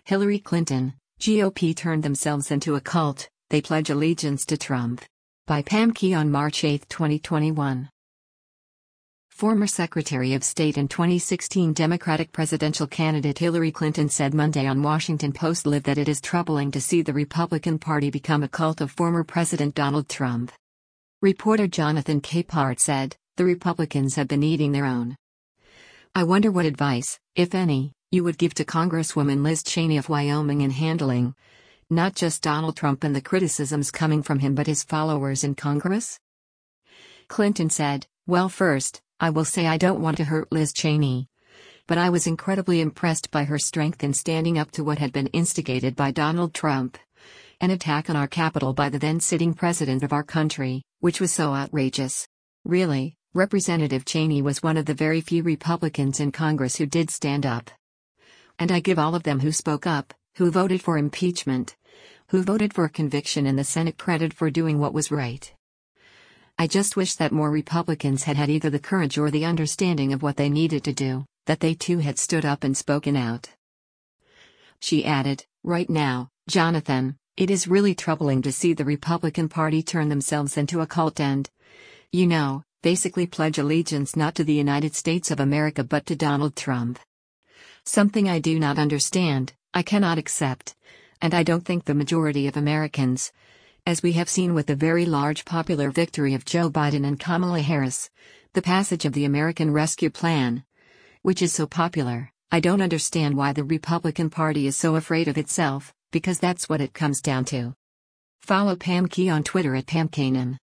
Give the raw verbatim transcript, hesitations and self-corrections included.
Hillary Clinton, G O P turned themselves into a cult, they pledge allegiance to Trump. By Pam Key on March eighth, twenty twenty-one. Former Secretary of State and twenty sixteen Democratic presidential candidate Hillary Clinton said Monday on Washington Post Live that it is troubling to see the Republican Party become a cult of former President Donald Trump. Reporter Jonathan Capehart said, "The Republicans have been eating their own. I wonder what advice, if any, you would give to Congresswoman Liz Cheney of Wyoming in handling not just Donald Trump and the criticisms coming from him but his followers in Congress?" Clinton said, "Well, first, I will say I don't want to hurt Liz Cheney. But I was incredibly impressed by her strength in standing up to what had been instigated by Donald Trump. An attack on our Capitol by the then-sitting president of our country, which was so outrageous. Really, Representative Cheney was one of the very few Republicans in Congress who did stand up. And I give all of them who spoke up, who voted for impeachment, who voted for conviction in the Senate credit for doing what was right. I just wish that more Republicans had had either the courage or the understanding of what they needed to do, that they too had stood up and spoken out." She added, "Right now, Jonathan, it is really troubling to see the Republican Party turn themselves into a cult and, you know, basically pledge allegiance not to the United States of America but to Donald Trump. Something I do not understand, I cannot accept, and I don't think the majority of Americans, as we have seen with the very large popular victory of Joe Biden and Kamala Harris, the passage of the American Rescue Plan, which is so popular, I don't understand why the Republican Party is so afraid of itself, because that's what it comes down to." Follow Pam Key on Twitter at Pam Kanan.